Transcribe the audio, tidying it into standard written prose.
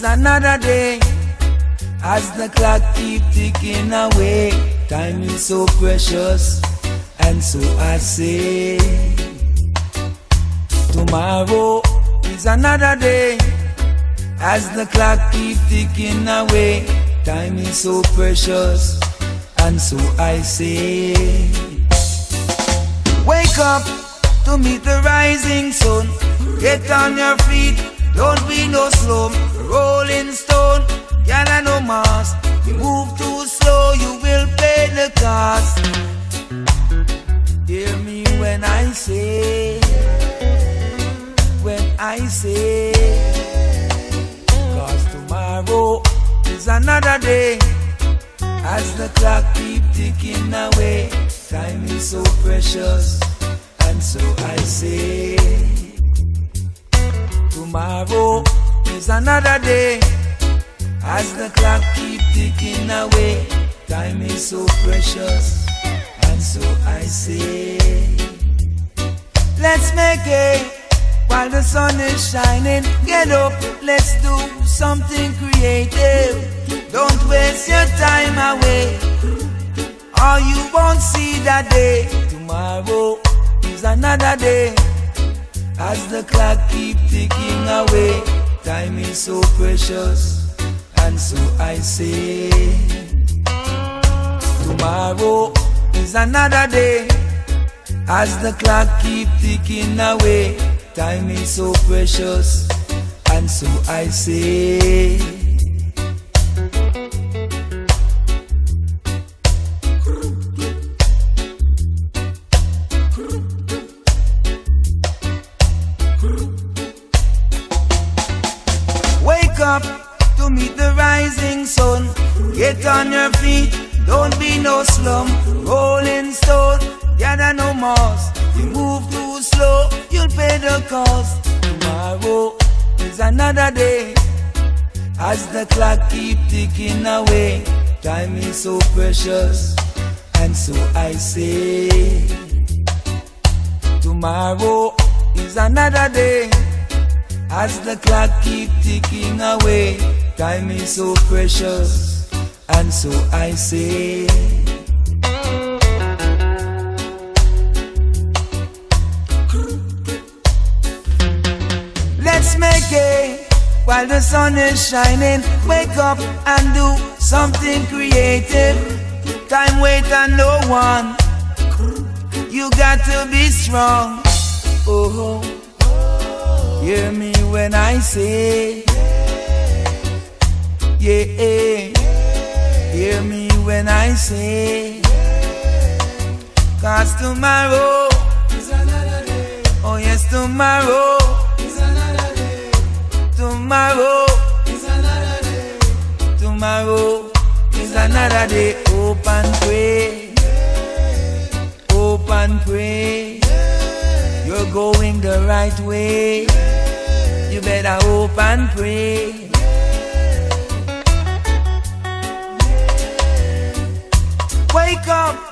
is another day. As the clock keep ticking away, time is so precious, and so I say, tomorrow is another day. As the clock keep ticking away, time is so precious, and so I say, wake up to meet the rising sun. Get on your feet, don't be no slow. Rolling stone, gather no mass. You move too slow, you will pay the cost. Hear me when I say, cause tomorrow is another day. As the clock keep ticking away, time is so precious, and so I say, tomorrow is another day. As the clock keep ticking away, time is so precious, and so I say, let's make it while the sun is shining. Get up, let's do something creative. Don't waste your time away, or you won't see that day. Tomorrow is another day. As the clock keep ticking away, time is so precious, and so I say, tomorrow is another day. As the clock keep ticking away, time is so precious, and so I say, wake up to meet the rising sun. Get on your feet, don't be no slum. Rolling stone, gather no moss. You move too slow, you'll pay the cost. Tomorrow is another day. As the clock keep ticking away, time is so precious, and so I say, tomorrow is another day. As the clock keep ticking away, time is so precious, and so I say, let's make it while the sun is shining. Wake up and do something creative. Time wait on no one. You got to be strong. Oh, hear me when I say, yeah. Hear me when I say, cause tomorrow is another day. Oh yes, tomorrow is another day. Tomorrow is another day. Tomorrow is another day. Hope and pray. Hope and pray. You're going the right way. You better hope and pray. Wake up